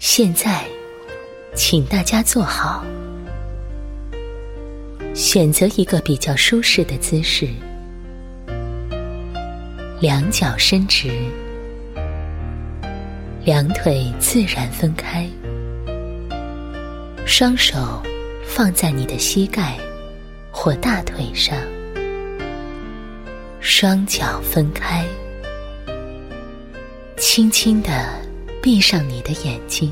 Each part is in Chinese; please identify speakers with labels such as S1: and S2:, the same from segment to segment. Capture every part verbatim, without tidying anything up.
S1: 现在，请大家坐好，选择一个比较舒适的姿势，两脚伸直，两腿自然分开，双手放在你的膝盖或大腿上，双脚分开，轻轻地闭上你的眼睛。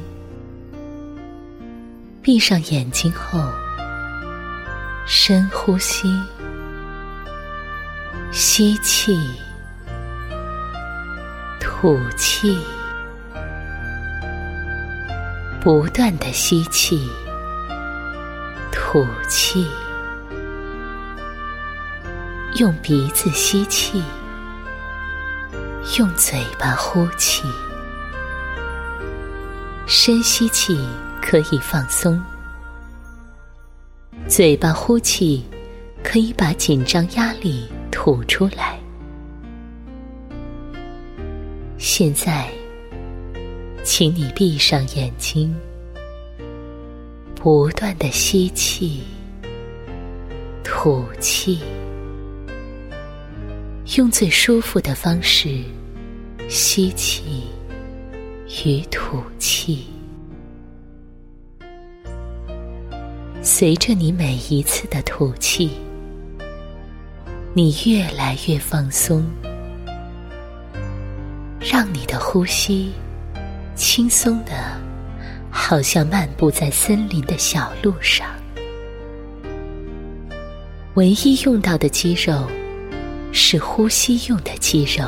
S1: 闭上眼睛后，深呼吸，吸气，吐气，不断地吸气，吐气，用鼻子吸气，用嘴巴呼气。深吸气可以放松，嘴巴呼气可以把紧张压力吐出来。现在，请你闭上眼睛，不断地吸气，吐气，用最舒服的方式吸气与吐气。随着你每一次的吐气，你越来越放松，让你的呼吸轻松的好像漫步在森林的小路上。唯一用到的肌肉是呼吸用的肌肉，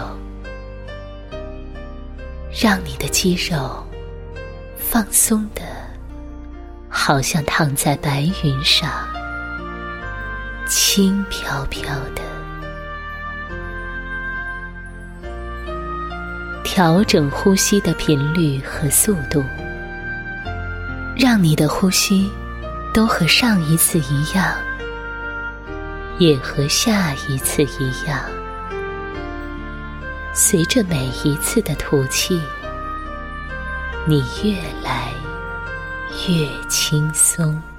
S1: 让你的肌肉放松的好像躺在白云上，轻飘飘的。调整呼吸的频率和速度，让你的呼吸都和上一次一样，也和下一次一样。随着每一次的吐气，你越来越轻松。